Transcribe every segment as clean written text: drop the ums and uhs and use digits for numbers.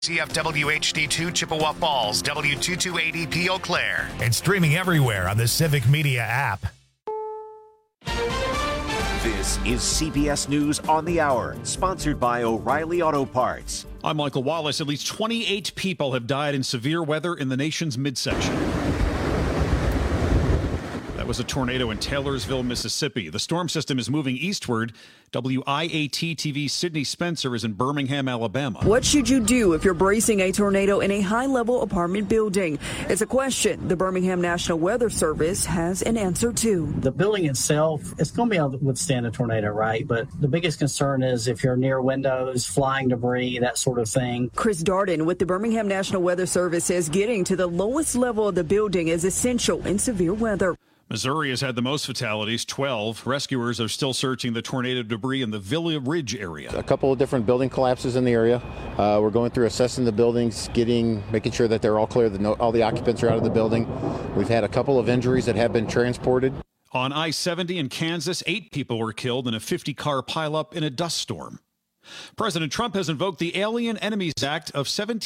CFW HD2 Chippewa Falls, W2280P Eau Claire. And streaming everywhere on the Civic Media app. This is CBS News on the Hour, sponsored by O'Reilly Auto Parts. I'm Michael Wallace. At least 28 people have died in severe weather in the nation's midsection. That was a tornado in Taylorsville, Mississippi. The storm system is moving eastward. WIAT-TV Sydney Spencer is in Birmingham, Alabama. What should you do if you're bracing a tornado in a high-level apartment building? It's a question the Birmingham National Weather Service has an answer to. The building itself, it's going to be able to withstand a tornado, right? But the biggest concern is if you're near windows, flying debris, that sort of thing. Chris Darden with the Birmingham National Weather Service says getting to the lowest level of the building is essential in severe weather. Missouri has had the most fatalities, 12. Rescuers are still searching the tornado debris in the Villa Ridge area. A couple of different building collapses in the area. We're going through assessing the buildings, making sure that they're all clear, that all the occupants are out of the building. We've had a couple of injuries that have been transported. On I-70 in Kansas, 8 people were killed in a 50-car pileup in a dust storm. President Trump has invoked the Alien Enemies Act of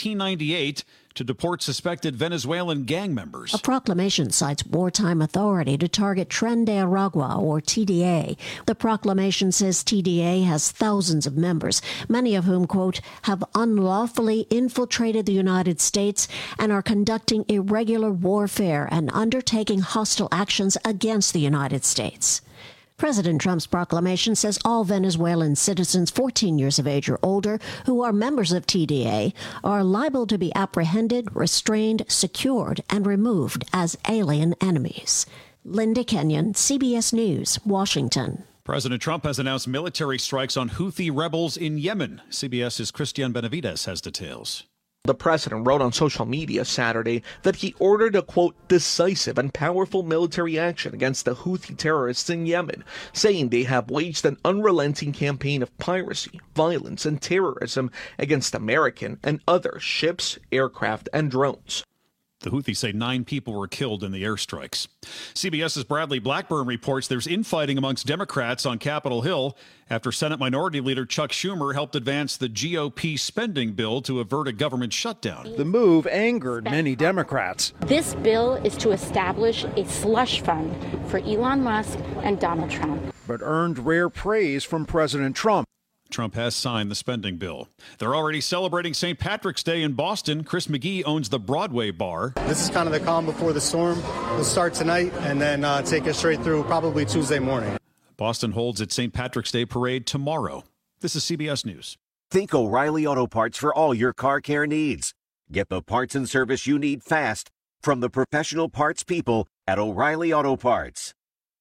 1798 to deport suspected Venezuelan gang members. A proclamation cites wartime authority to target Tren de Aragua, or TDA. The proclamation says TDA has thousands of members, many of whom, quote, have unlawfully infiltrated the United States and are conducting irregular warfare and undertaking hostile actions against the United States. President Trump's proclamation says all Venezuelan citizens 14 years of age or older who are members of TDA are liable to be apprehended, restrained, secured, and removed as alien enemies. Linda Kenyon, CBS News, Washington. President Trump has announced military strikes on Houthi rebels in Yemen. CBS's Christian Benavides has details. The president wrote on social media Saturday that he ordered a, quote, decisive and powerful military action against the Houthi terrorists in Yemen, saying they have waged an unrelenting campaign of piracy, violence, and terrorism against American and other ships, aircraft, and drones. The Houthis say 9 people were killed in the airstrikes. CBS's Bradley Blackburn reports there's infighting amongst Democrats on Capitol Hill after Senate Minority Leader Chuck Schumer helped advance the GOP spending bill to avert a government shutdown. The move angered many Democrats. This bill is to establish a slush fund for Elon Musk and Donald Trump. But earned rare praise from President Trump. Trump has signed the spending bill. They're already celebrating St. Patrick's Day in Boston. Chris McGee owns the Broadway bar. This is kind of the calm before the storm. We'll start tonight and then take us straight through probably Tuesday morning. Boston holds its St. Patrick's Day parade tomorrow. This is CBS News. Think O'Reilly Auto Parts for all your car care needs. Get the parts and service you need fast from the professional parts people at O'Reilly Auto Parts.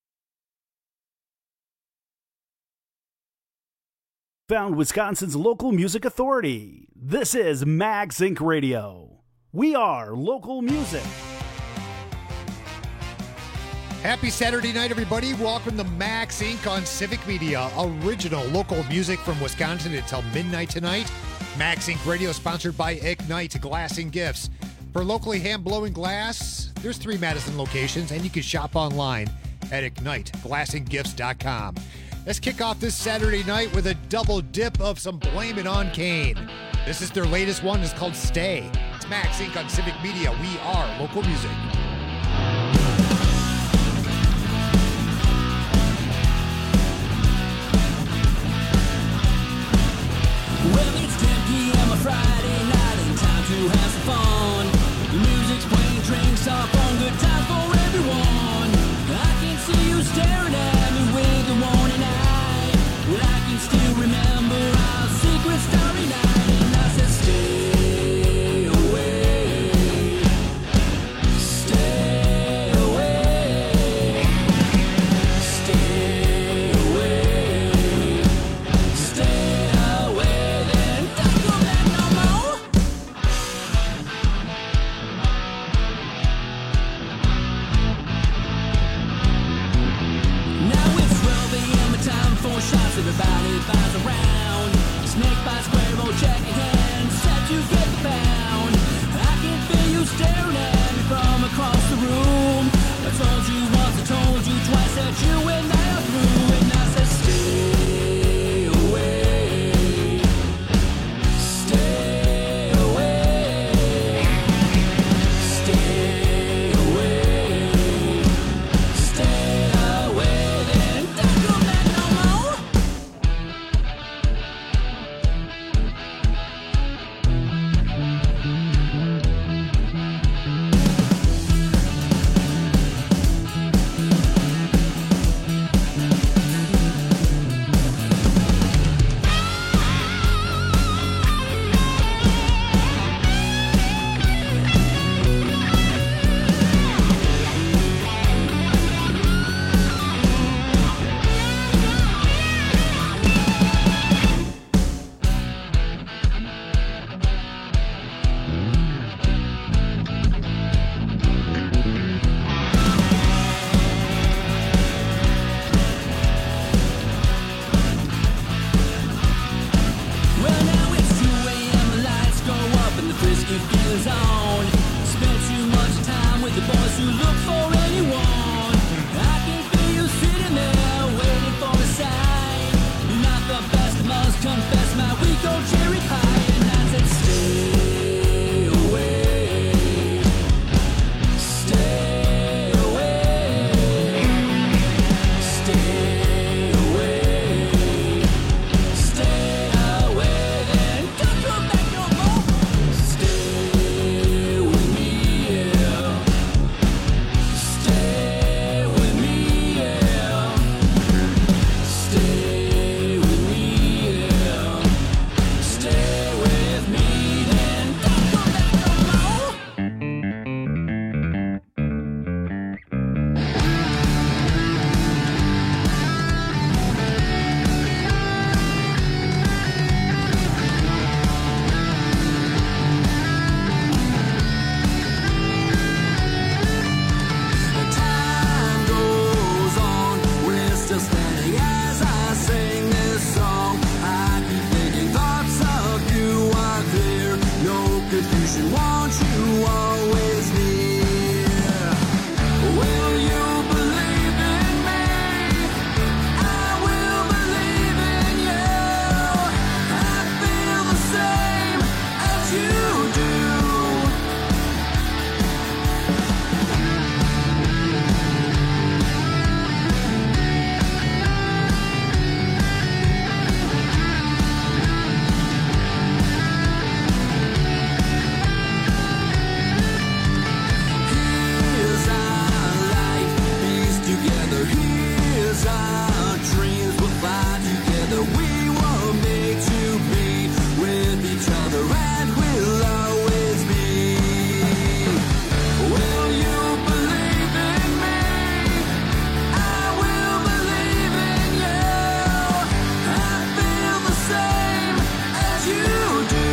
Found Wisconsin's local music authority. This is Max Inc. Radio. We are local music. Happy Saturday night, everybody. Welcome to Max Inc. on Civic Media. Original local music from Wisconsin until midnight tonight. Max Inc. Radio sponsored by Ignite Glass and Gifts. For locally hand-blowing glass, there's 3 Madison locations, and you can shop online at IgniteGlassandGifts.com. Let's kick off this Saturday night with a double dip of some Blame It on Kane. This is their latest one. It's called Stay. It's Max Inc. on Civic Media. We are local music. Well, it's 10 p.m. a Friday night and time to have some fun. The music's playing, drinks are fun, good times for everyone. I can see you staring at me with your warning eye. Well, I can still remember our secret starry night, and I said, stay away, stay away, stay away, stay away, then don't go back no more. your feelings on. Spent too much time with the boys who look for anyone. I can feel you sitting there waiting for a sign. Not the best, must confess my weak old cherry pie. And I said, stay away, stay away, stay away, stay away, then don't come back no more. Stay with me, yeah. Stay with me, yeah. Stay with me, yeah. Stay with me, then don't come back no more. Time goes on, we're still standing as I sing this song. I keep thinking thoughts of you are clear, no confusion, won't you always near? Will you believe in me? I will believe in you. I feel the same as you do. Here's our life, pieced together. Here's our dreams, we'll fly together. We were made to be with each other, and we'll always be. Will you believe in me? I will believe in you. I feel the same as you do.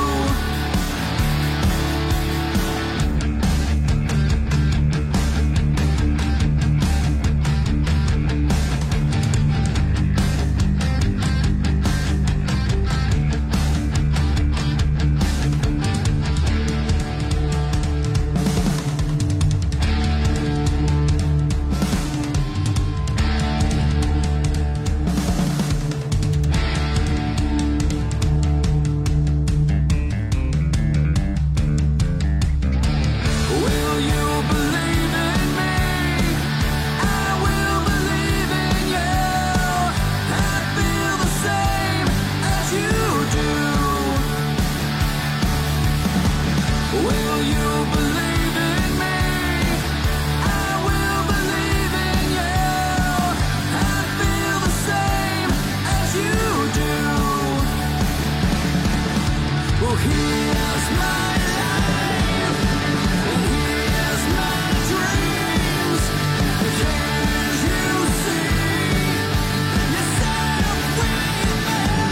Will you believe in me? I will believe in you. I feel the same as you do. Will you believe in me? I will believe in you. I feel the same as you do. Well, here's my life. Here's my dreams. Can't you see yourself with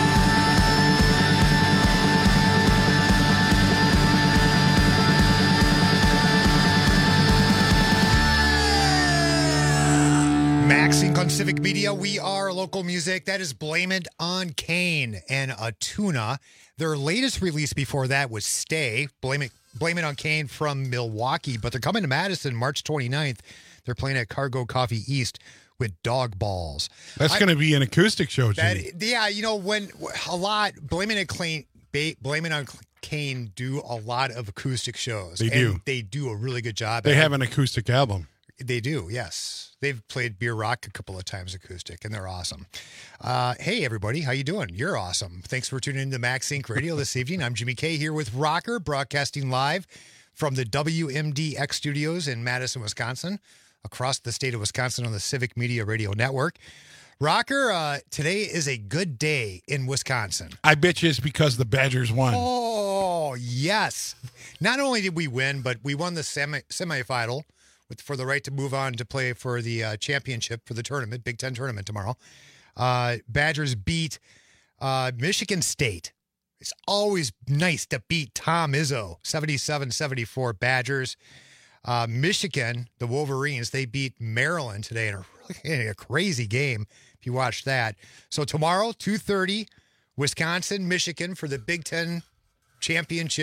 Max Inc. on Civic Media. We are local music. That is Blame It on Kane and Atuna. Their latest release before that was Stay. Blame It on Kane from Milwaukee. But they're coming to Madison March 29th. They're playing at Cargo Coffee East with Dog Balls. That's going to be an acoustic show, Jimmy. Yeah, you know, when a lot, Blame It on Kane do a lot of acoustic shows. They do. They do a really good job. They have an acoustic album. They do, yes. They've played Beer Rock a couple of times acoustic, and they're awesome. Hey, everybody. How you doing? You're awesome. Thanks for tuning in to Max Inc. Radio this evening. I'm Jimmy K here with Rocker, broadcasting live from the WMDX studios in Madison, Wisconsin, across the state of Wisconsin on the Civic Media Radio Network. Rocker, today is a good day in Wisconsin. I bet you it's because the Badgers won. Oh, yes. Not only did we win, but we won the semifinal for the right to move on to play for the championship for the tournament, Big Ten tournament tomorrow. Badgers beat Michigan State. It's always nice to beat Tom Izzo, 77-74 Badgers. Michigan, the Wolverines, they beat Maryland today in a crazy game, if you watch that. So tomorrow, 2:30, Wisconsin, Michigan for the Big Ten championship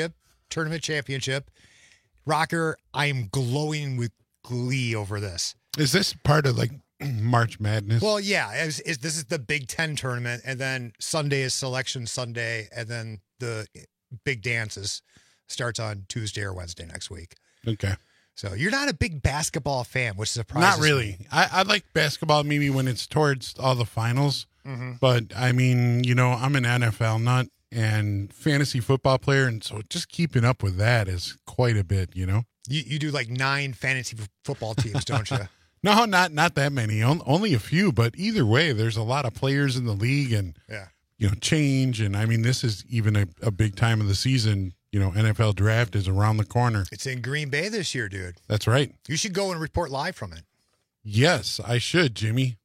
tournament championship. Rocker, I am glowing with glee over this. Is this part of like March Madness? Well, yeah. This is the Big Ten tournament, and then Sunday is Selection Sunday, and then the big dances starts on Tuesday or Wednesday next week. Okay. So you're not a big basketball fan, which surprises Not really. me. I like basketball maybe when it's towards all the finals. Mm-hmm. But, I mean, I'm an NFL nut and fantasy football player, and so just keeping up with that is quite a bit, You do like 9 fantasy football teams, don't you? No, not that many. Only a few, but either way, there's a lot of players in the league and, change. And, I mean, this is even a big time of the season. NFL draft is around the corner. It's in Green Bay this year, dude. That's right. You should go and report live from it. Yes, I should, Jimmy.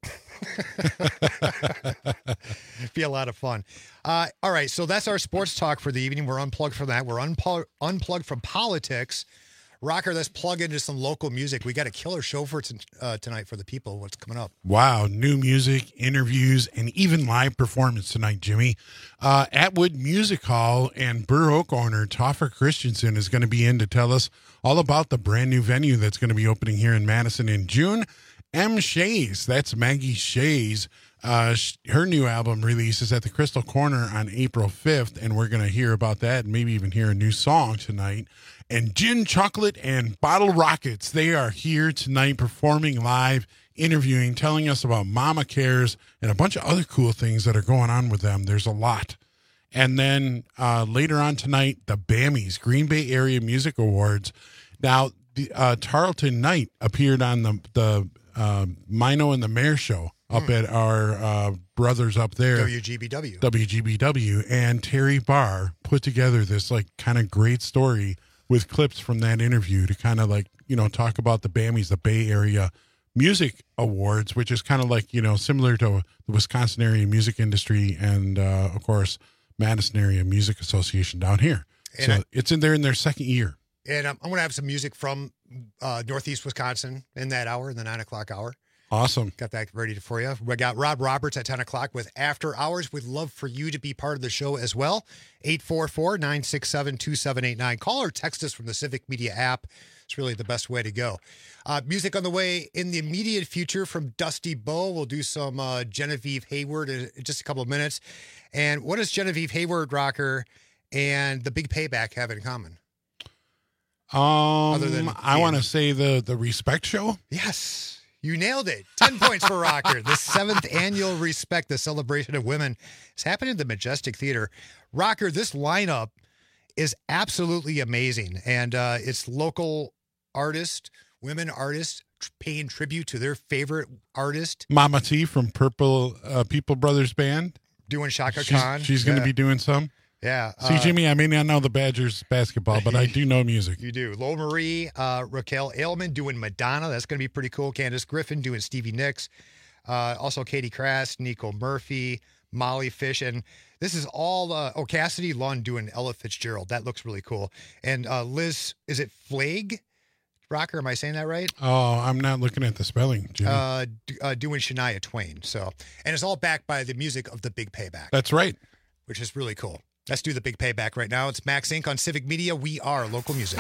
Be a lot of fun. All right, so that's our sports talk for the evening. We're unplugged from that. We're unplugged from politics. Rocker, let's plug into some local music. We got a killer show for tonight for the people. What's coming up? Wow, new music, interviews, and even live performance tonight, Jimmy. Atwood Music Hall and Burr Oak owner Toffer Christensen is going to be in to tell us all about the brand new venue that's going to be opening here in Madison in June. M. Shays, that's Maggie Shays. Her new album releases at the Crystal Corner on April 5th, and we're going to hear about that and maybe even hear a new song tonight. And Gin Chocolate and Bottle Rockets, they are here tonight performing live, interviewing, telling us about Mama Cares and a bunch of other cool things that are going on with them. There's a lot. And then later on tonight, the BAMIs, Green Bay Area Music Awards. Now, the Tarleton Knight appeared on the Mino and the Mayor show up at our brothers up there. WGBW. And Terry Barr put together this like kind of great story with clips from that interview to kind of like, talk about the BAMIs, the Bay Area Music Awards, which is kind of like, similar to the Wisconsin Area Music Industry and, of course, Madison Area Music Association down here. And it's in their second year. And I'm going to have some music from Northeast Wisconsin in that hour, in the 9 o'clock hour. Awesome. Got that ready for you. We got Rob Roberts at 10 o'clock with After Hours. We'd love for you to be part of the show as well. 844-967-2789. Call or text us from the Civic Media app. It's really the best way to go. Music on the way in the immediate future from Dusty Bow. We'll do some Genevieve Hayward in just a couple of minutes. And what does Genevieve Hayward, Rocker, and the Big Payback have in common? I want to say the Respect Show. Yes. You nailed it. 10 points for Rocker. The 7th annual Respect, the celebration of women, is happening at the Majestic Theater. Rocker, this lineup is absolutely amazing. And it's local artists, women artists, paying tribute to their favorite artist. Mama T from People Brothers Band. Doing Shaka Khan. She's going to be doing some. Yeah. See, Jimmy, I may not know the Badgers basketball, but I do know music. You do. Lo Marie, Raquel Ailman doing Madonna. That's going to be pretty cool. Candace Griffin doing Stevie Nicks. Also Katie Crass, Nico Murphy, Molly Fish. And this is all, Cassidy Lund doing Ella Fitzgerald. That looks really cool. And Liz, is it Flagg? Rocker, am I saying that right? Oh, I'm not looking at the spelling, Jimmy. Doing Shania Twain. So, and it's all backed by the music of the Big Payback. That's right. Which is really cool. Let's do the Big Payback right now. It's Max Inc. on Civic Media. We are local music.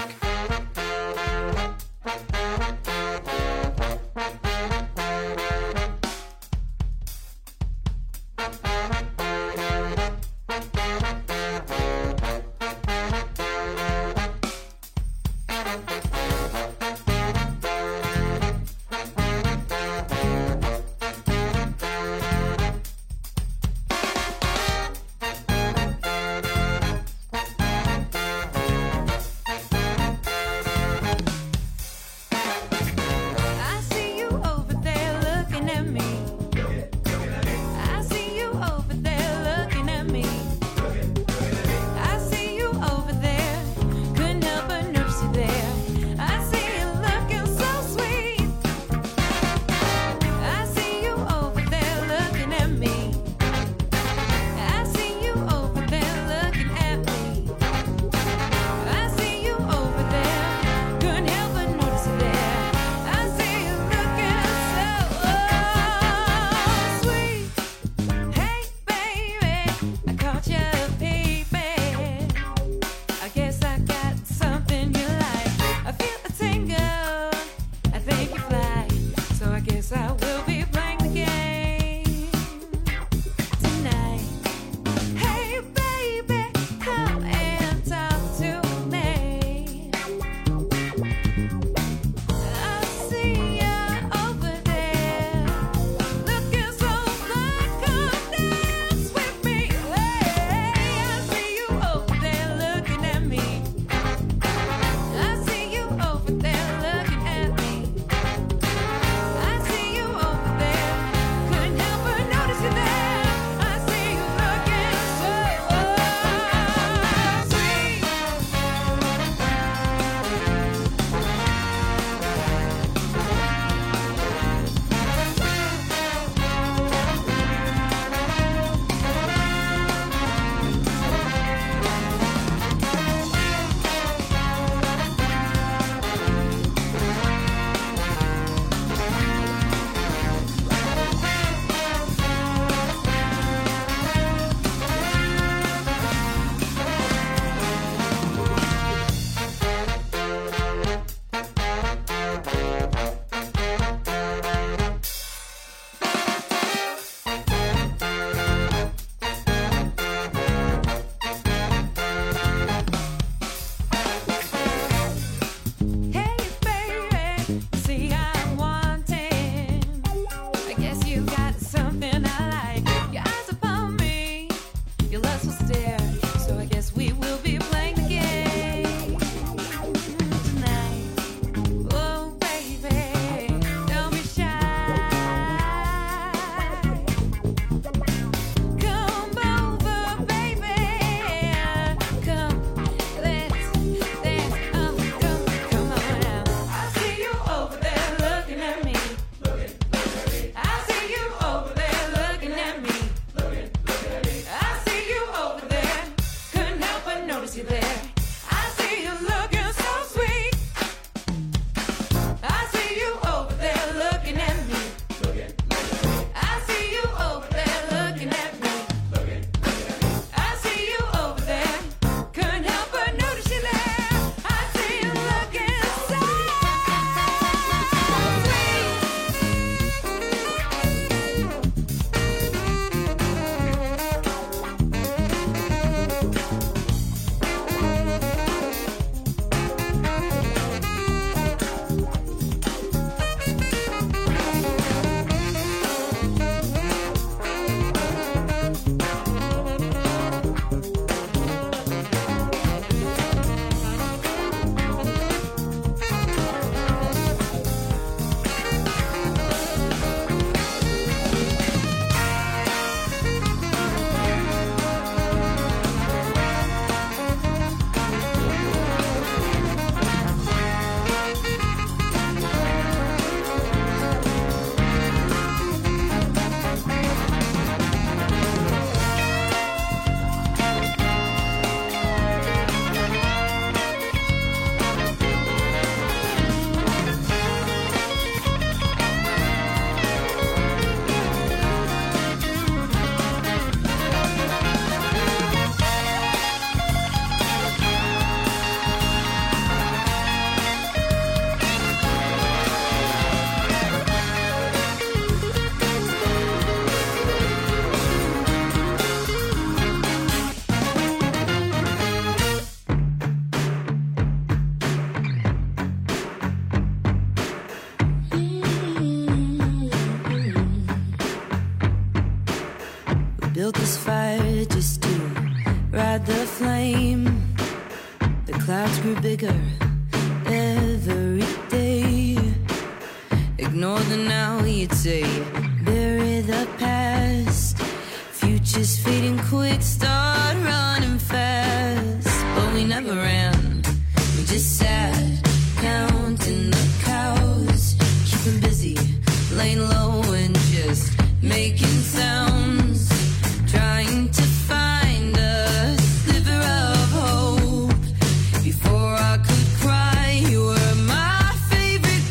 built this fire just to ride the flame. The clouds grew bigger every day. Ignore the now, you'd say. Bury the past. Future's fading quick, start running fast. But we never ran, we just sat, counting the cows. Keeping busy, laying low and just making sounds. Trying to find a sliver of hope. Before I could cry, you were my favorite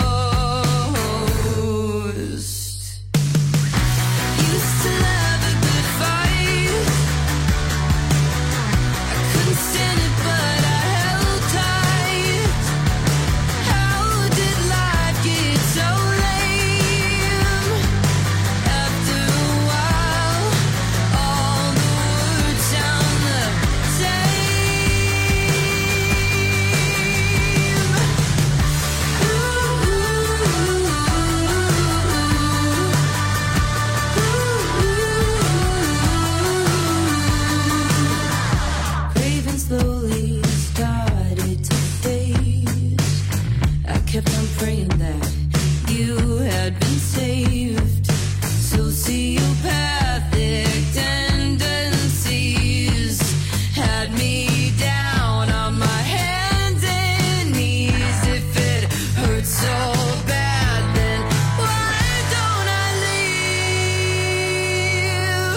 ghost. Used to love a good fight. I couldn't stand it, but I held tight. How did life get so lame? After a while, all the words sound the Craving slowly started to fade. I kept on praying that you had been saved. Sociopathic tendencies had me down on my hands and knees. If it hurts so bad, then why don't I leave?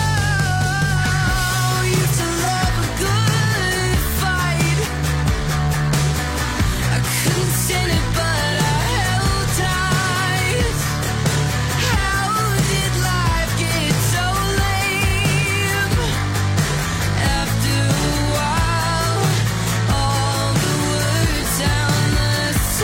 Oh, used to love a good fight. I couldn't stand it, but I held tight. How did life get so lame? After a while, all the words sound the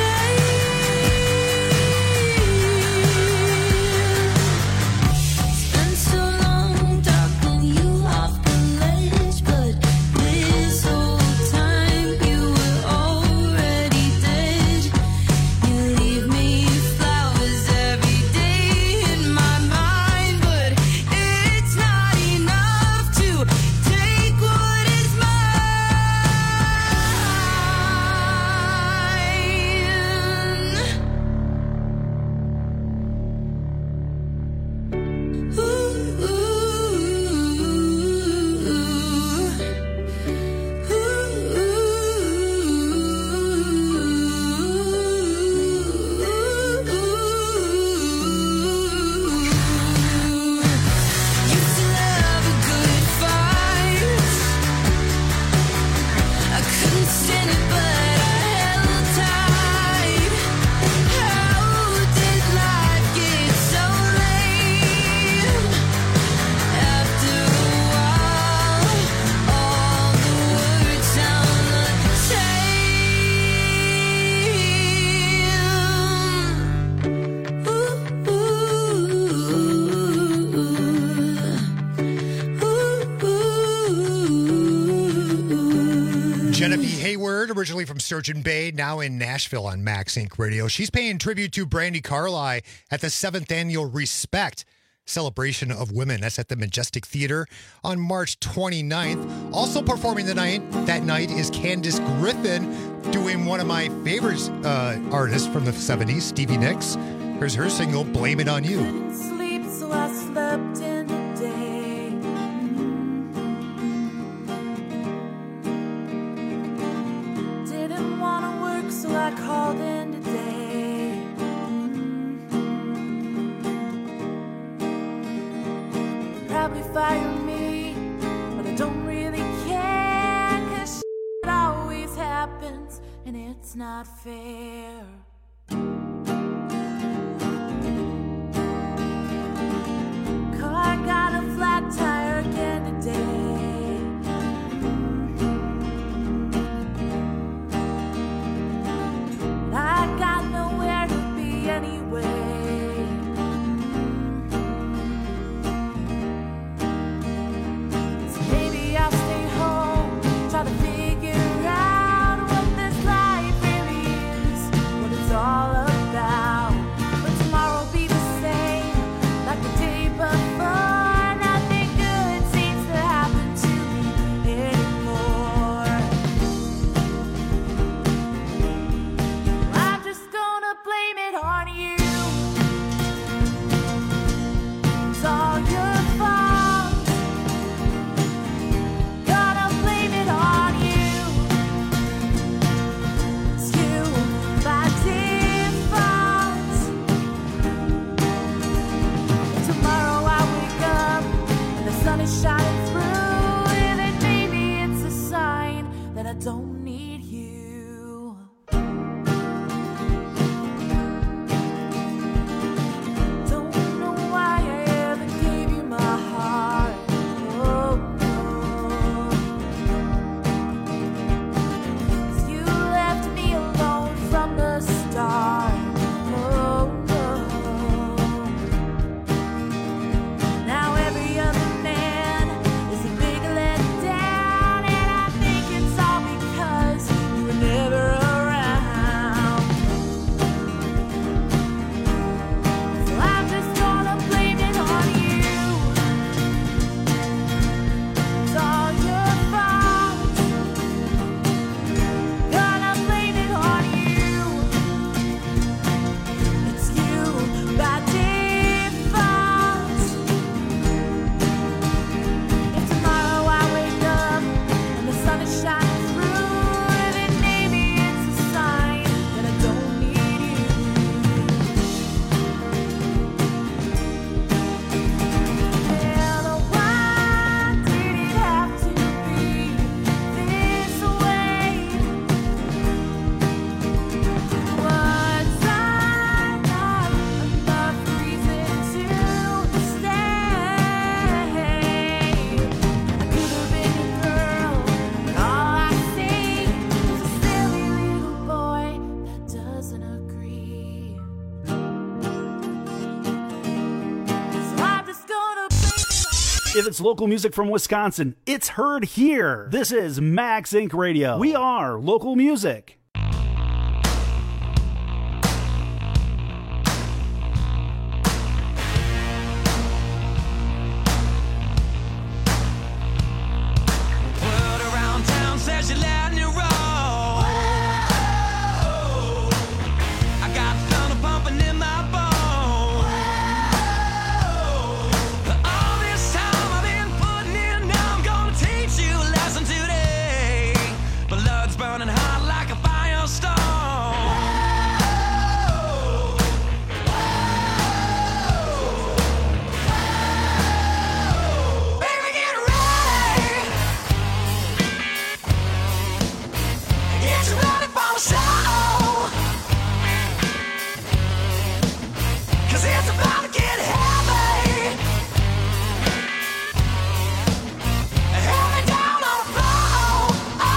same. Spent so long talking you off the ledge, but this whole time you were already dead. You leave me flowers every day in my mind, but it's not enough to take what is Used to love a good fight. I couldn't stand it, but I held tight. How did life get so lame? After a while, all the words sound the Genevieve Hayward, originally from Sturgeon Bay, now in Nashville on Max Inc. Radio. She's paying tribute to Brandi Carlile at the 7th Annual Respect Celebration of Women. That's at the Majestic Theater on March 29th. Also performing that night is Candace Griffin, doing one of my favorite artists from the 70s, Stevie Nicks. Here's her single, Blame It On You. Couldn't sleep, so I slept in the day. Didn't want to work, so I called in today. Probably fire me, but I don't really care, 'cause shit always happens, and it's not fair. Car got a flat tire again today. I got nowhere to be anyway. So maybe I'll stay home, try to figure out what this life really is, what it's If it's local music from Wisconsin, it's heard here. This is Max Inc. Radio. We are local music. Says you let me roll. I got thunder pumping in my bones. All this time I've been putting in, now I'm gonna teach you a lesson today. Blood's burning hot like a firestone. Baby, get ready. Get you ready for the show, 'cause it's about to get heavy. Heavy down on the floor.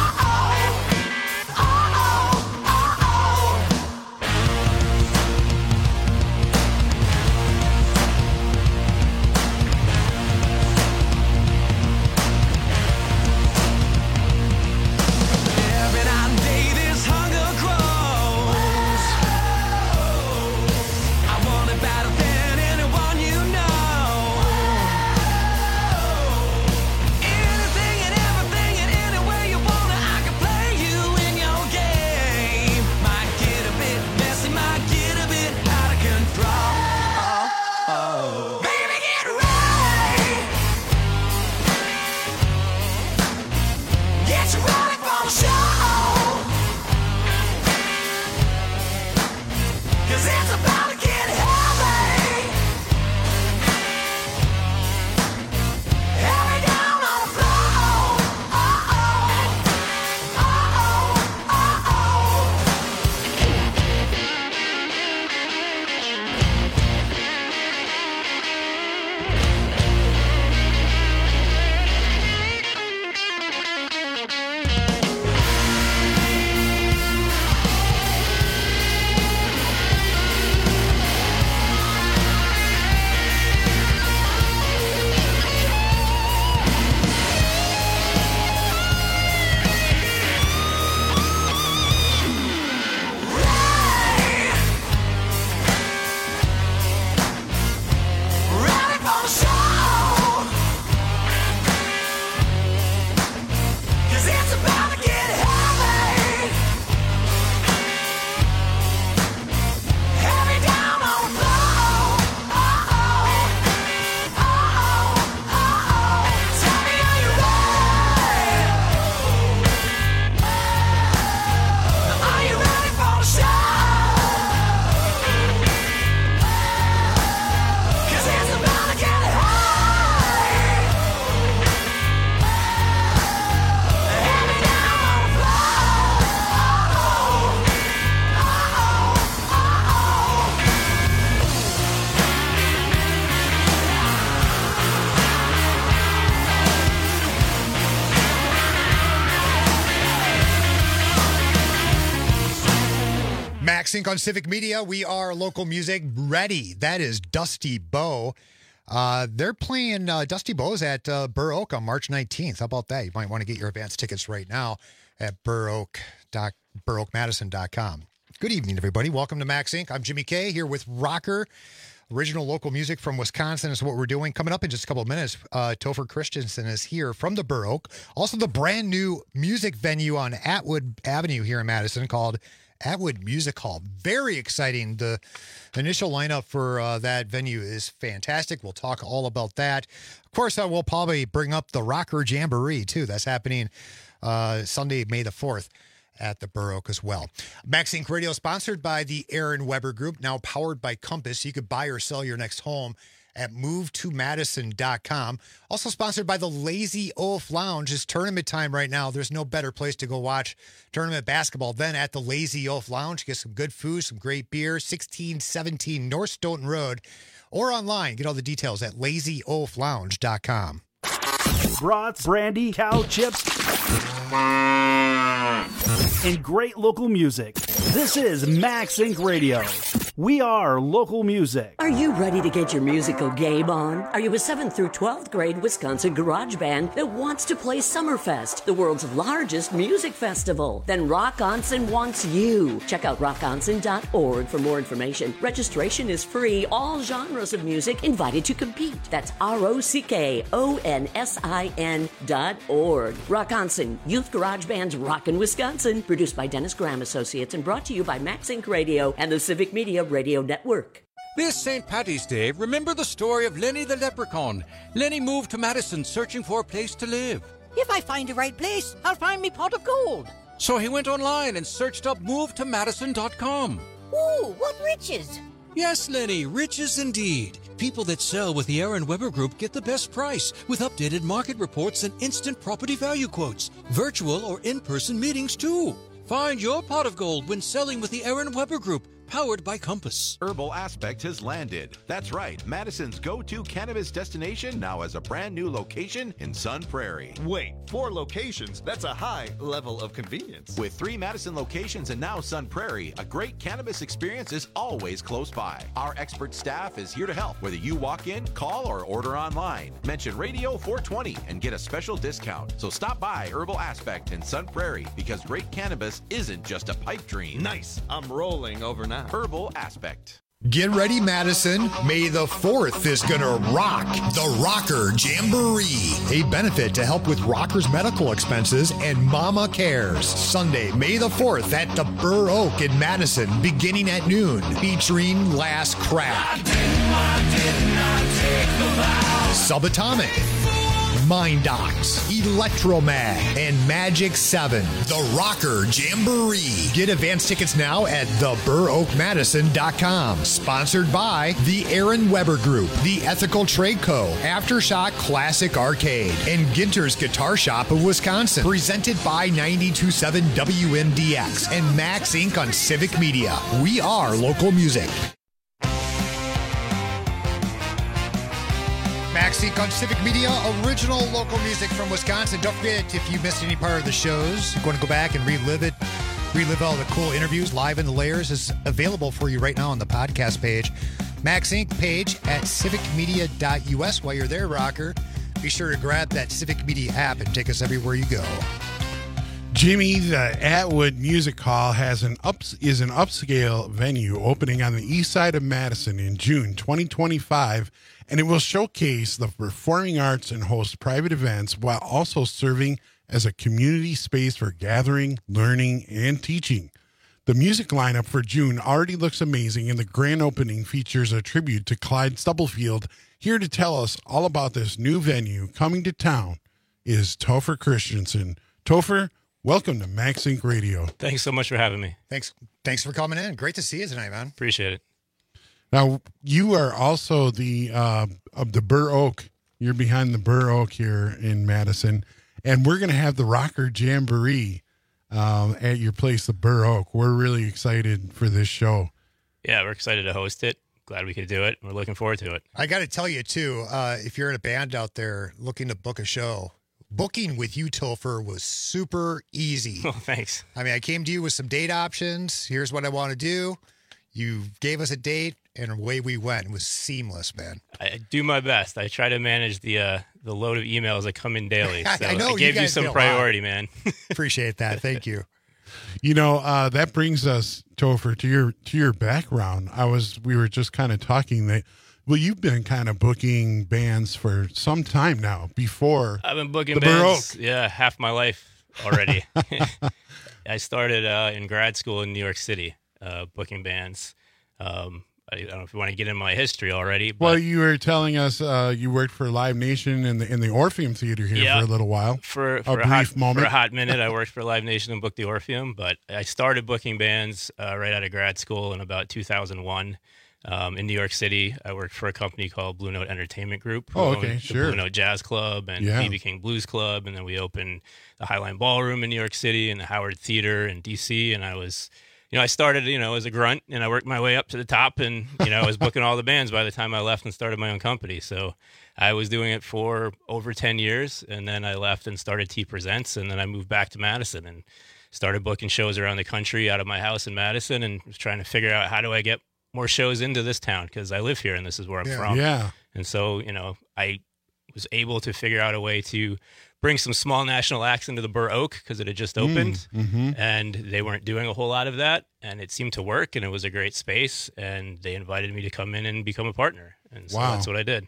Every night and day this hunger grows. I want it better than anyone you know. Anything and everything and any way you want it, I can play you in your game. Might get a bit messy, might get a bit out of control. Baby, get ready. Get you ready for the show, 'cause it's about to get heavy. Heavy down on the floor. Ready for the show, 'cause it's about to get heavy. Heavy down on the floor. Tell me, are you ready? Are you ready for the show? 'Cause it's about to get high. Heavy down on the Max Inc. on Civic Media. We are local music ready. That is Dusty Bow. They're playing Dusty Bow's at Burr Oak on March 19th. How about that? You might want to get your advance tickets right now at burroakmadison.com. Good evening, everybody. Welcome to Max Inc. I'm Jimmy K here with Rocker. Original local music from Wisconsin is what we're doing. Coming up in just a couple of minutes, Topher Christensen is here from the Burr Oak. Also, the brand new music venue on Atwood Avenue here in Madison called Atwood Music Hall. Very exciting. The initial lineup for that venue is fantastic. We'll talk all about that. Of course, I will probably bring up the Rocker Jamboree, too. That's happening Sunday, May the 4th. At the Burr Oak as well. Max Inc. Radio sponsored by the Aaron Weber Group, now powered by Compass. You could buy or sell your next home at movetomadison.com. Also sponsored by the Lazy Oaf Lounge. It's tournament time right now. There's no better place to go watch tournament basketball than at the Lazy Oaf Lounge. Get some good food, some great beer, 1617 North Stoughton Road, or online. Get all the details at lazyoaflounge.com. Brats, brandy, cow chips, and great local music. This is Max Inc. Radio. live. We are local music. Are you ready to get your musical game on? Are you a 7th through 12th grade Wisconsin garage band that wants to play Summerfest, the world's largest music festival? Then Rock Onsen wants you. Check out rockonsen.org for more information. Registration is free. All genres of music invited to compete. That's ROCKONSIN.org. Rock Onsen, Youth Garage Band's Rockin' Wisconsin. Produced by Dennis Graham Associates and brought to you by Max Inc. Radio and the Civic Media Radio Network. This St. Paddy's Day, remember the story of Lenny the Leprechaun. Lenny moved to Madison searching for a place to live. If I find the right place, I'll find me pot of gold. So he went online and searched up movetomadison.com. Ooh, what riches! Yes, Lenny, riches indeed. People that sell with the Aaron Weber Group get the best price with updated market reports and instant property value quotes. Virtual or in-person meetings, too. Find your pot of gold when selling with the Aaron Weber Group. Powered by Compass. Herbal Aspect has landed. That's right. Madison's go-to cannabis destination now has a brand new location in Sun Prairie. Wait, 4 locations? That's a high level of convenience. With 3 Madison locations and now Sun Prairie, a great cannabis experience is always close by. Our expert staff is here to help, whether you walk in, call, or order online. Mention Radio 420 and get a special discount. So stop by Herbal Aspect in Sun Prairie because great cannabis isn't just a pipe dream. Nice. I'm rolling over now. Herbal Aspect. Get ready, Madison. May the 4th is going to rock the Rocker Jamboree, a benefit to help with rockers' medical expenses and Mama Cares. Sunday, May the 4th at the Burr Oak in Madison, beginning at noon, featuring Last Craft, Subatomic, Mind Docs, Electromag, and Magic 7. The Rocker Jamboree. Get advance tickets now at theburoakmadison.com. Sponsored by the Aaron Weber Group, the Ethical Trade Co., Aftershock Classic Arcade, and Ginter's Guitar Shop of Wisconsin. Presented by 92.7 WMDX and Max Inc. on Civic Media. We are local music. Max Inc. on Civic Media, original local music from Wisconsin. Don't forget, if you missed any part of the shows, you're going to go back and relive all the cool interviews. Live in the Layers is available for you right now on the podcast page. Max Inc. page at civicmedia.us. While you're there, Rocker, be sure to grab that Civic Media app and take us everywhere you go. Jimmy, the Atwood Music Hall is an upscale venue opening on the east side of Madison in June 2025, and it will showcase the performing arts and host private events while also serving as a community space for gathering, learning, and teaching. The music lineup for June already looks amazing, and the grand opening features a tribute to Clyde Stubblefield. Here to tell us all about this new venue coming to town is Topher Christensen. Topher, welcome to Max Inc. Radio. Thanks so much for having me. Thanks for coming in. Great to see you tonight, man. Appreciate it. Now, you are also the of the Burr Oak. You're behind the Burr Oak here in Madison, and we're going to have the Rocker Jamboree at your place, the Burr Oak. We're really excited for this show. Yeah, we're excited to host it. Glad we could do it. We're looking forward to it. I got to tell you, too, if you're in a band out there looking to book a show, booking with you, Topher, was super easy. Oh, thanks. I mean, I came to you with some date options. Here's what I want to do. You gave us a date, and away we went. It was seamless, man. I do my best. I try to manage the load of emails that come in daily. So I know I gave you some priority, man. Appreciate that. Thank you. You know, that brings us, Topher, to your background. We were just kind of talking that, well, you've been kind of booking bands for some time now. Before I've been booking the Burr bands, Oak. yeah, half my life already. I started in grad school in New York City, booking bands. I don't know if you want to get into my history already. But Well, you were telling us you worked for Live Nation in the Orpheum Theater here for a little while. For a brief moment. For a hot minute, I worked for Live Nation and booked the Orpheum. But I started booking bands right out of grad school in about 2001 in New York City. I worked for a company called Blue Note Entertainment Group. Oh, okay, sure. Blue Note Jazz Club and B.B. King Blues Club. And then we opened the Highline Ballroom in New York City and the Howard Theater in D.C. And I was... I started, as a grunt, and I worked my way up to the top, and, I was booking all the bands by the time I left and started my own company. So I was doing it for over 10 years, and then I left and started T Presents, and then I moved back to Madison and started booking shows around the country out of my house in Madison and was trying to figure out how do I get more shows into this town because I live here and this is where I'm from. Yeah. And so, I was able to figure out a way to bring some small national acts into the Burr Oak because it had just opened and they weren't doing a whole lot of that. And it seemed to work and it was a great space. And they invited me to come in and become a partner. And so that's what I did.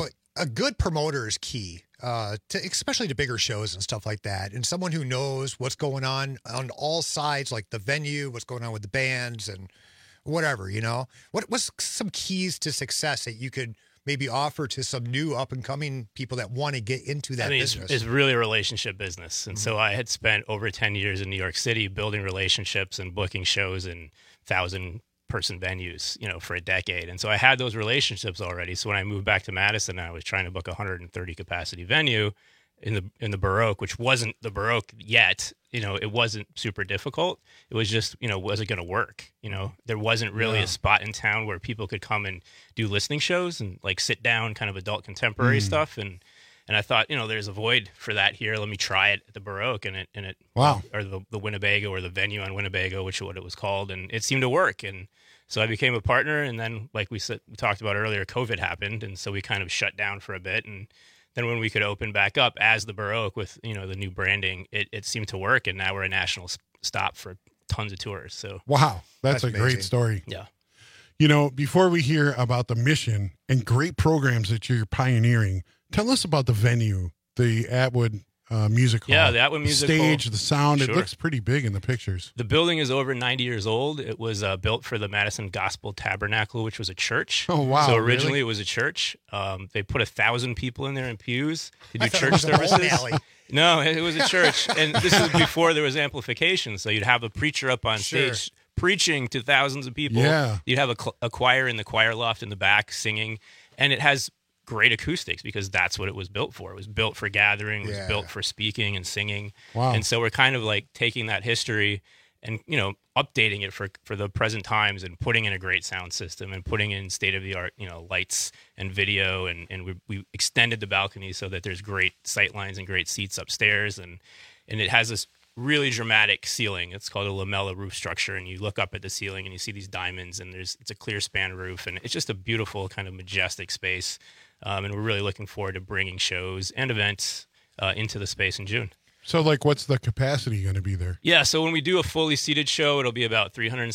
A good promoter is key, especially to bigger shows and stuff like that. And someone who knows what's going on all sides, like the venue, what's going on with the bands and whatever, What's some keys to success that you could maybe offer to some new up-and-coming people that want to get into that business? It's really a relationship business. And so I had spent over 10 years in New York City building relationships and booking shows in 1,000-person venues, for a decade. And so I had those relationships already. So when I moved back to Madison, I was trying to book a 130-capacity venue in the Burr Oak, which wasn't the Burr Oak yet. It wasn't super difficult. It was just, was it going to work? There wasn't really a spot in town where people could come and do listening shows and like sit down kind of adult contemporary stuff. And I thought, there's a void for that here. Let me try it at the Burr Oak or the Winnebago or the venue on Winnebago, which is what it was called. And it seemed to work. And so I became a partner. And then like we talked about earlier, COVID happened. And so we kind of shut down for a bit. And then when we could open back up as the Burr Oak with, the new branding, it seemed to work. And now we're a national stop for tons of tours. So wow, that's a great story. Yeah. Before we hear about the mission and great programs that you're pioneering, tell us about the venue, the Atwood Music Hall. Yeah, the Atwood Music stage, Hall. The sound. Sure. It looks pretty big in the pictures. The building is over 90 years old. It was built for the Madison Gospel Tabernacle, which was a church. Oh, wow. So originally really? It was a church. They put 1,000 people in there in pews to do church services. No, it was a church. And this is before there was amplification. So you'd have a preacher up on stage preaching to thousands of people. Yeah. You'd have a choir in the choir loft in the back singing. And it has great acoustics because that's what it was built for. It was built for gathering, it was built for speaking and singing. Wow. And so we're kind of like taking that history and, updating it for the present times and putting in a great sound system and putting in state-of-the-art, lights and video. And we extended the balcony so that there's great sight lines and great seats upstairs. And it has this really dramatic ceiling. It's called a lamella roof structure. And you look up at the ceiling and you see these diamonds and it's a clear span roof. And it's just a beautiful kind of majestic space. And we're really looking forward to bringing shows and events into the space in June. So, what's the capacity going to be there? Yeah, so when we do a fully seated show, it'll be about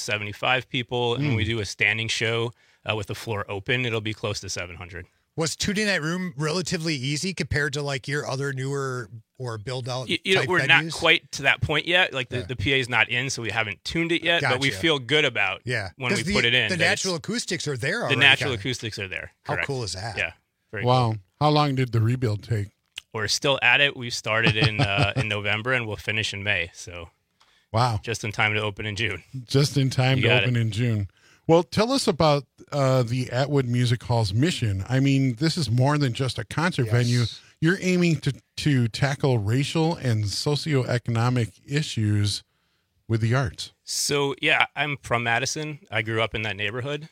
375 people. And when we do a standing show with the floor open, it'll be close to 700. Was tuning that room relatively easy compared to your other newer or build out? We're venues? not quite to that point yet. The PA is not in, so we haven't tuned it yet. Gotcha. But we feel good about when we put it in. The natural acoustics are there already. The natural acoustics are there. How Correct. cool is that? Yeah. Very wow. cool. How long did the rebuild take? We're still at it. We started in November and we'll finish in May. So, wow, just in time to open in June. Just in time to open in June. Well, tell us about the Atwood Music Hall's mission. I mean, this is more than just a concert venue. You're aiming to tackle racial and socioeconomic issues with the arts. So, yeah, I'm from Madison. I grew up in that neighborhood.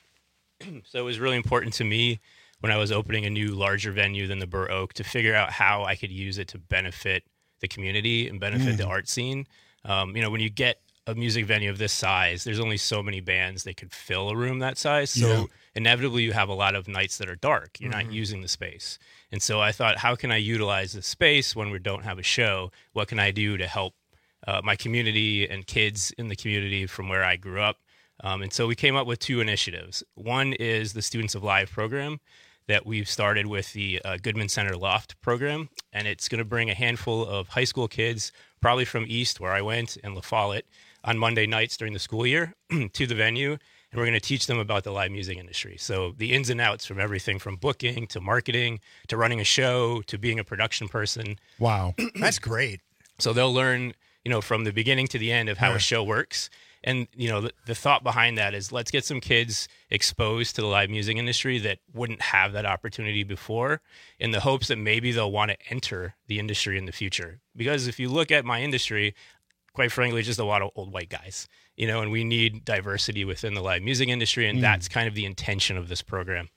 So it was really important to me when I was opening a new larger venue than the Burr Oak to figure out how I could use it to benefit the community and benefit the art scene. When you get a music venue of this size, there's only so many bands that could fill a room that size. So inevitably you have a lot of nights that are dark. You're not using the space. And so I thought, how can I utilize the space when we don't have a show? What can I do to help my community and kids in the community from where I grew up? And so we came up with two initiatives. One is the Students of Live program that we've started with the Goodman Center Loft program. And it's going to bring a handful of high school kids, probably from East, where I went, and La Follette, on Monday nights during the school year to the venue. And we're going to teach them about the live music industry. So the ins and outs from everything from booking to marketing to running a show to being a production person. Wow. That's great. So they'll learn, from the beginning to the end of how a show works. And, the thought behind that is let's get some kids exposed to the live music industry that wouldn't have that opportunity before, in the hopes that maybe they'll want to enter the industry in the future. Because if you look at my industry, quite frankly, just a lot of old white guys, and we need diversity within the live music industry. And that's kind of the intention of this program.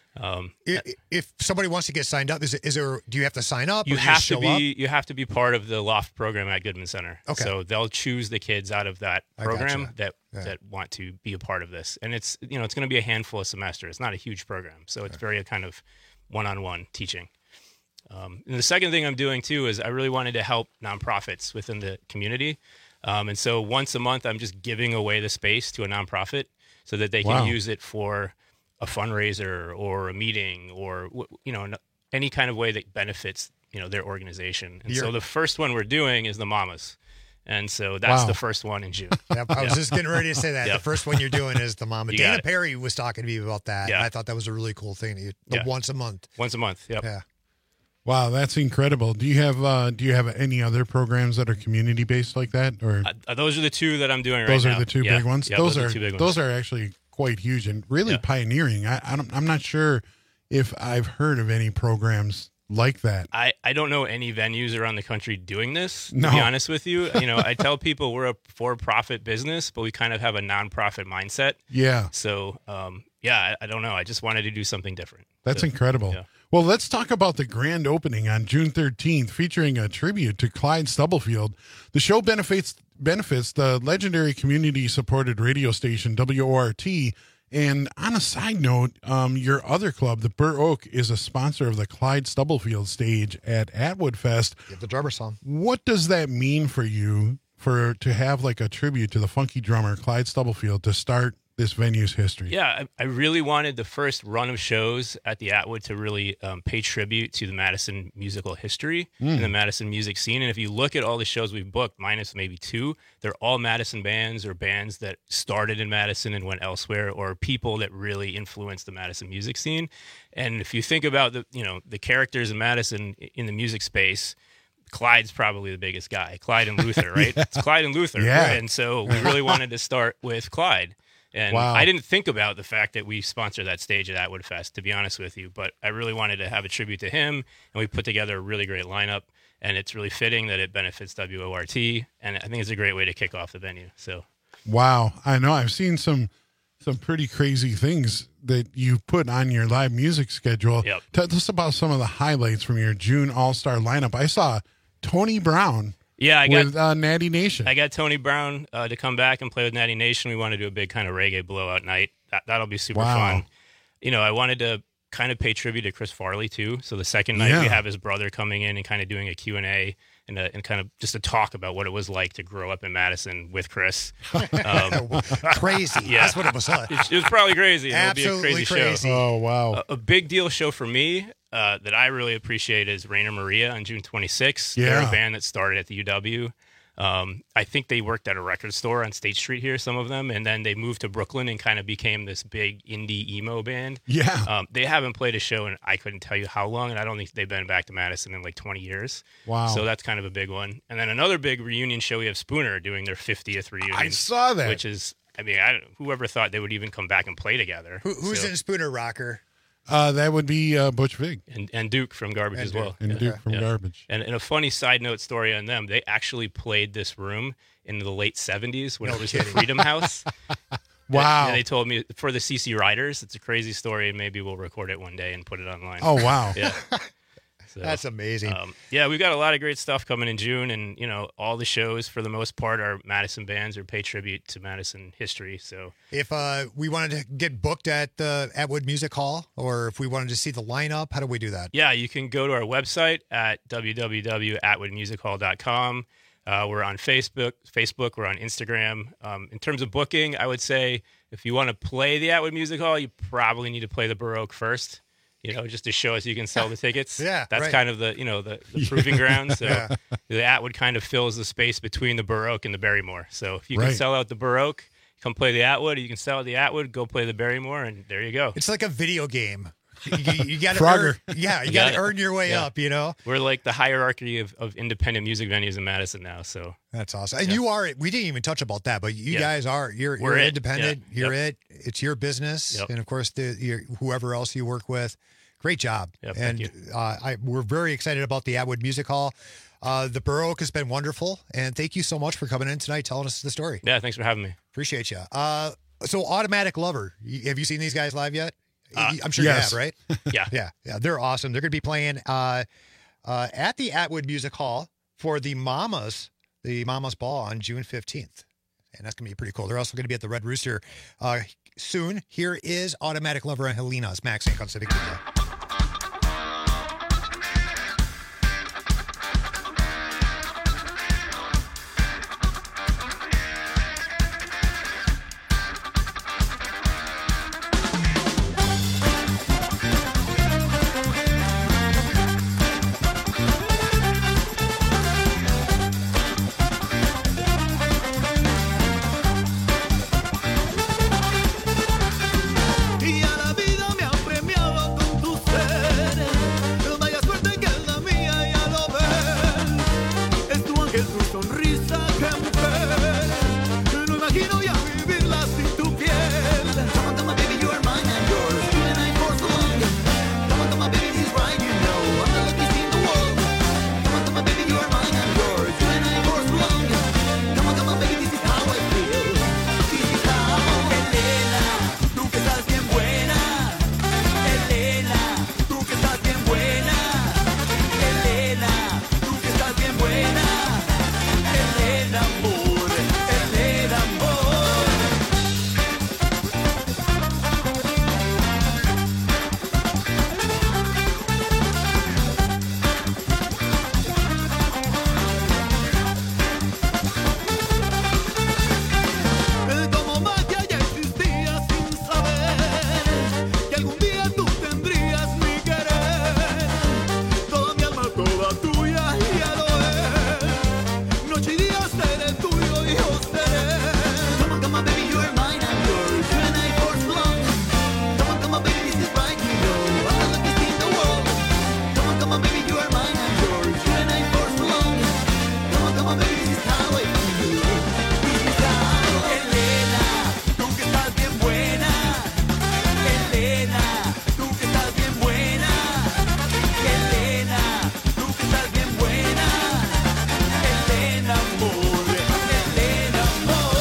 If somebody wants to get signed up, is there? Do you have to sign up? You or have show to be. up? You have to be part of the Loft program at Goodman Center. Okay. So they'll choose the kids out of that program gotcha. that want to be a part of this, and it's it's going to be a handful of semesters. It's not a huge program, so it's very kind of one-on-one teaching. And the second thing I'm doing too is I really wanted to help nonprofits within the community, and so once a month I'm just giving away the space to a nonprofit so that they can use it for a fundraiser or a meeting or any kind of way that benefits their organization. And so the first one we're doing is the Mamas. And so that's the first one in June. Yep, I was just getting ready to say that. Yep. The first one you're doing is the Mama. You got Dana it. Perry was talking to me about that. Yeah. And I thought that was a really cool thing. Once a month. Once a month. Yep. Yeah. Wow, that's incredible. Do you have any other programs that are community based like that, or those are the two that I'm doing right now. those are the two big ones? Yeah, those are are the two big ones. those are actually quite huge and really pioneering. I'm not sure if I've heard of any programs like that. I don't know any venues around the country doing this, to No. be honest with you. I tell people we're a for-profit business, but we kind of have a non-profit mindset. Yeah. So, I don't know. I just wanted to do something different. That's So, incredible. yeah. Well, let's talk about the grand opening on June 13th, featuring a tribute to Clyde Stubblefield. The show benefits the legendary community-supported radio station WORT. And on a side note, your other club, the Burr Oak, is a sponsor of the Clyde Stubblefield stage at Atwood Fest. Give the drummer some. What does that mean for you to have like a tribute to the funky drummer Clyde Stubblefield to start this venue's history? Yeah, I really wanted the first run of shows at the Atwood to really pay tribute to the Madison musical history and the Madison music scene. And if you look at all the shows we've booked, minus maybe two, they're all Madison bands or bands that started in Madison and went elsewhere, or people that really influenced the Madison music scene. And if you think about the characters in Madison in the music space, Clyde's probably the biggest guy. Clyde and Luther, right? Yeah. It's Clyde and Luther. Yeah. Right? And so we really wanted to start with Clyde. And Wow. I didn't think about the fact that we sponsor that stage at Atwood Fest, to be honest with you, but I really wanted to have a tribute to him, and we put together a really great lineup, and it's really fitting that it benefits WORT, and I think it's a great way to kick off the venue. So, Wow. I know. I've seen some pretty crazy things that you put on your live music schedule. Yep. Tell us about some of the highlights from your June All-Star lineup. I saw Tony Brown. yeah, with Natty Nation. I got Tony Brown to come back and play with Natty Nation. We want to do a big kind of reggae blowout night. That'll be super Wow. fun. I wanted to kind of pay tribute to Chris Farley too. So the second night we have his brother coming in and kind of doing a Q&A and kind of just a talk about what it was like to grow up in Madison with Chris. Crazy. Yeah. That's what it was like. It was probably crazy. Absolutely It'll be a crazy. show. Oh, wow. A big deal show for me that I really appreciate is Rainer Maria on June 26th. They're Yeah. a band that started at the UW. I think they worked at a record store on State Street here, some of them, and then they moved to Brooklyn and kind of became this big indie emo band. Yeah. They haven't played a show in I couldn't tell you how long, and I don't think they've been back to Madison in like 20 years. Wow. So that's kind of a big one. And then another big reunion show, we have Spooner doing their 50th reunion. I saw that. Which is, whoever thought they would even come back and play together. Who's So- in Spooner Rocker? That would be Butch Vig. And Duke from Garbage as well. And Duke from Garbage. And a funny side note story on them, they actually played this room in the late 70s when it was the Freedom House. Wow. And they told me for the CC Riders. It's a crazy story, and maybe we'll record it one day and put it online. Oh, wow. Yeah. So, That's amazing. We've got a lot of great stuff coming in June, and all the shows for the most part are Madison bands or pay tribute to Madison history. So If we wanted to get booked at the Atwood Music Hall, or if we wanted to see the lineup, how do we do that? yeah, you can go to our website at www.atwoodmusichall.com. We're on Facebook. We're on Instagram. In terms of booking, I would say if you want to play the Atwood Music Hall, you probably need to play the Baroque first. Just to show us you can sell the tickets. Yeah, that's right. kind of the proving ground. So the Atwood kind of fills the space between the Baroque and the Barrymore. So if you can Right. sell out the Baroque, come play the Atwood. You can sell out the Atwood, go play the Barrymore, and there you go. It's like a video game. You got to Frogger. you got got to it. earn your way Yeah. up. We're like the hierarchy of independent music venues in Madison now. So That's awesome. And you are. We didn't even touch about that, but you guys are. You're We're it. independent. Yeah. You're Yep. it. It's your business, Yep. and of course, whoever else you work with. Great job. Yep, thank and we're very excited about the Atwood Music Hall. The Baroque has been wonderful, and thank you so much for coming in tonight, telling us the story. yeah, thanks for having me. Appreciate you. So, Automatic Lover. Have you seen these guys live yet? I'm sure you have, right? Yeah. Yeah. They're awesome. They're going to be playing at the Atwood Music Hall for the Mamas Ball on June 15th. And that's going to be pretty cool. They're also going to be at the Red Rooster soon. Here is Automatic Lover and Helena's Max Inc. on Civic Media. Y a la vida me ha premiado con tu ser. Vaya suerte que es la mía, ya lo ves. Es tu ángel, tu sonrisa, qué mujer. No imagino ya vivirla sin tu piel. Come on, come on, baby, you are mine and yours. You and I for so long. Come on, come on, baby, he's right, you know. I'm the luckiest in the world. Come on, come on, baby, you are mine and yours. You and I for so long. Come on, baby, this is how I feel. This is how. Elena, tú que estás bien buena. Elena, tú que estás bien buena. Elena, tú que estás bien buena. Elena, amor. Elena, amor. Como magia ya existía sin saber que algún día tú tendrías mi querer. Toda mi alma, toda tuya, ya lo es. Noche y día seré tuyo y yo seré. Come on, baby, you are mine and yours. You and I for so long. Come on, baby, this is right, you know. I'm the luckiest in the world. Come on, baby, you are mine and yours. You and I for so long. Come on, baby, this is how I feel. This is how. Elena, tú que estás bien buena. Elena, tú que estás bien buena. Elena, tú que estás bien buena. Elena, amor. Elena, amor.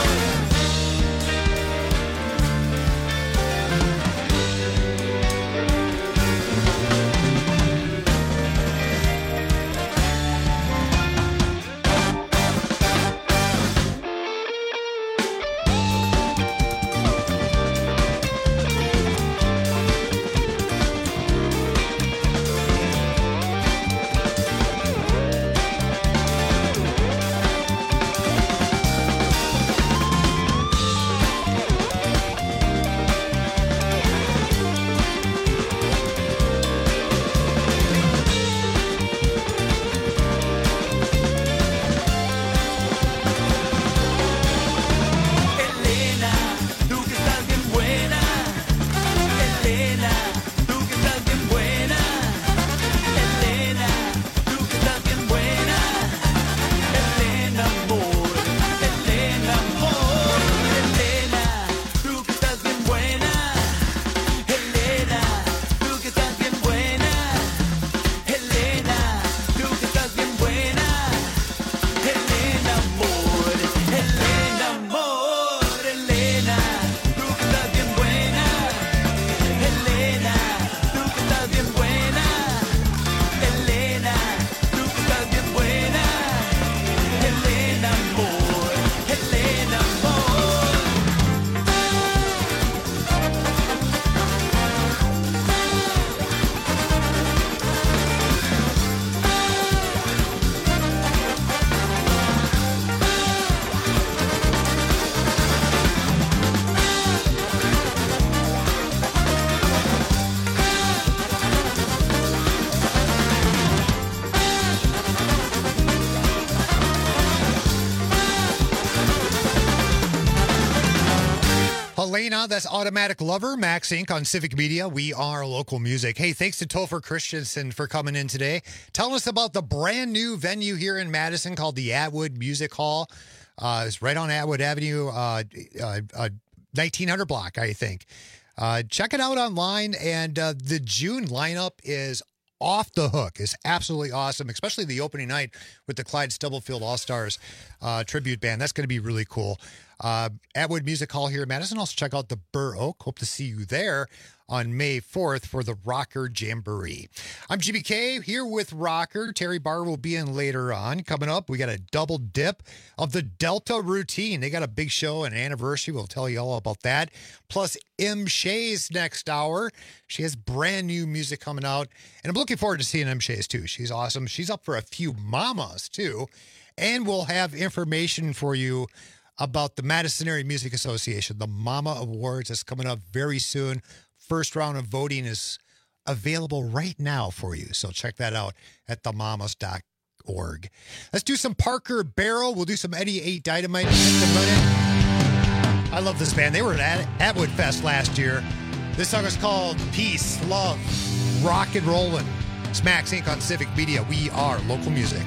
Elena, tú que estás bien buena. Elena, tú que estás bien buena. Elena, tú que estás bien buena. Elena, amor. Elena, amor. Elena, tú que estás bien buena. Elena, tú que estás bien buena. Elena, tú que estás bien buena. Elena, amor. Elena, amor. Elena, tú que estás bien buena. Elena, tú que estás bien buena. Elena, tú que estás bien buena. Elena, amor. Elena, amor. Helena, that's Automatic Lover, Max Inc. on Civic Media. We are local music. Hey, thanks to Topher Christensen for coming in today. Telling us about the brand new venue here in Madison called the Atwood Music Hall. It's right on Atwood Avenue, 1900 block, I think. Check it out online. And the June lineup is off the hook. It's absolutely awesome, especially the opening night with the Clyde Stubblefield All-Stars tribute band. That's going to be really cool. Atwood Music Hall here in Madison. Also check out the Burr Oak. Hope to see you there on May 4th for the Rocker Jamboree. I'm GBK here with Rocker. Terry Barr will be in later on. Coming up, we got a double dip of the Delta Routine. They got a big show, an anniversary. We'll tell you all about that. Plus, M. Shays next hour. She has brand new music coming out, and I'm looking forward to seeing M. Shays too. She's awesome. She's up for a few mamas too, and we'll have information for you about the Madison Area Music Association. The Mama Awards is coming up very soon. First round of voting is available right now for you, so check that out at themamas.org. Let's do some Parker Barrel. We'll do some Eddie 8 Dynamite in just a minute. I love this band. They were at Atwood Fest last year. This song is called Peace, Love, Rock and Rollin'. It's Max Inc. on Civic Media. We are local music.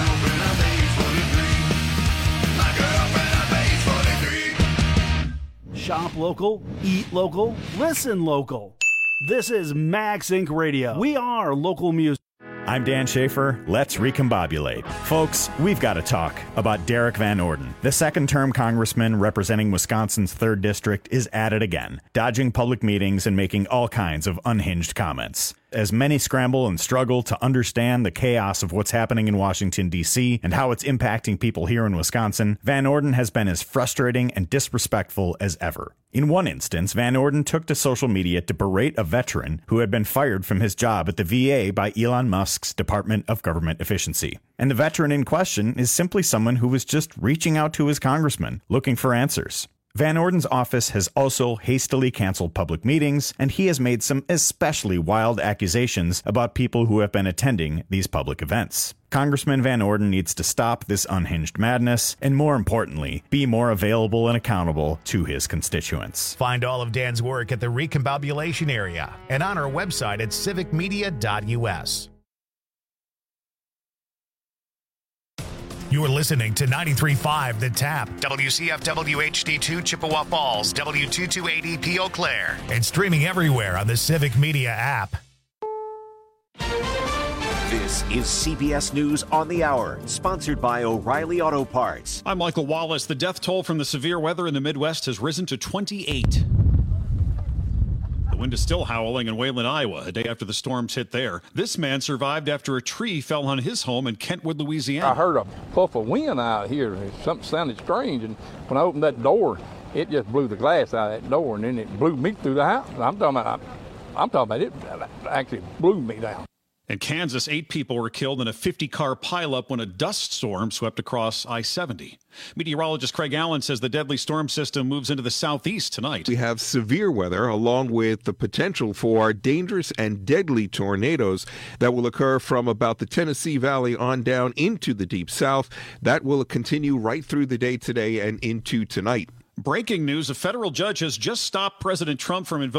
Shop local, eat local, listen local. This is Max Inc. Radio. We are local music. I'm Dan Schaefer. Let's recombobulate. Folks, we've got to talk about Derek Van Orden. The second-term congressman representing Wisconsin's 3rd District is at it again, dodging public meetings and making all kinds of unhinged comments. As many scramble and struggle to understand the chaos of what's happening in Washington, D.C., and how it's impacting people here in Wisconsin, Van Orden has been as frustrating and disrespectful as ever. In one instance, Van Orden took to social media to berate a veteran who had been fired from his job at the VA by Elon Musk's Department of Government Efficiency. And the veteran in question is simply someone who was just reaching out to his congressman, looking for answers. Van Orden's office has also hastily canceled public meetings, and he has made some especially wild accusations about people who have been attending these public events. Congressman Van Orden needs to stop this unhinged madness, and more importantly, be more available and accountable to his constituents. Find all of Dan's work at the Recombobulation Area and on our website at civicmedia.us. You are listening to 93.5 The Tap, WCFW HD2 Chippewa Falls, W228EP Eau Claire, and streaming everywhere on the Civic Media app. This is CBS News on the Hour, sponsored by O'Reilly Auto Parts. I'm Michael Wallace. The death toll from the severe weather in the Midwest has risen to 28. The wind is still howling in Wayland, Iowa, a day after the storms hit there. This man survived after a tree fell on his home in Kentwood, Louisiana. I heard a puff of wind out here. Something sounded strange, and when I opened that door, it just blew the glass out of that door, and then it blew me through the house. I'm talking about it actually blew me down. In Kansas, 8 people were killed in a 50-car pileup when a dust storm swept across I-70. Meteorologist Craig Allen says the deadly storm system moves into the southeast tonight. We have severe weather along with the potential for dangerous and deadly tornadoes that will occur from about the Tennessee Valley on down into the deep south. That will continue right through the day today and into tonight. Breaking news, a federal judge has just stopped President Trump from invoking